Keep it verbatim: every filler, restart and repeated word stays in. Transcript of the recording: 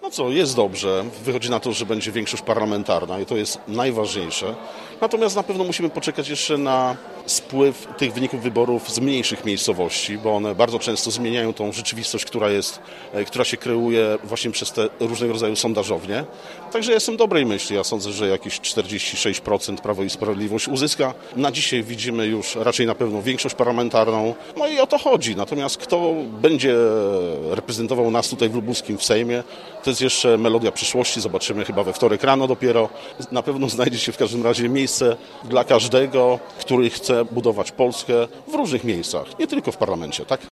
No co, jest dobrze. Wychodzi na to, że będzie większość parlamentarna i to jest najważniejsze. Natomiast na pewno musimy poczekać jeszcze na spływ tych wyników wyborów z mniejszych miejscowości, bo one bardzo często zmieniają tą rzeczywistość, która jest, która się kreuje właśnie przez te różnego rodzaju sondażownie. Także ja jestem dobrej myśli. Ja sądzę, że jakieś czterdzieści sześć procent Prawo i Sprawiedliwość uzyska. Na dzisiaj widzimy już raczej na pewno większość parlamentarną. No i o to chodzi. Natomiast kto będzie reprezentował nas tutaj w Lubuskim w Sejmie, to jest jeszcze melodia przyszłości. Zobaczymy chyba we wtorek rano dopiero. Na pewno znajdzie się w każdym razie miejsce dla każdego, który chce budować Polskę w różnych miejscach, nie tylko w parlamencie, tak?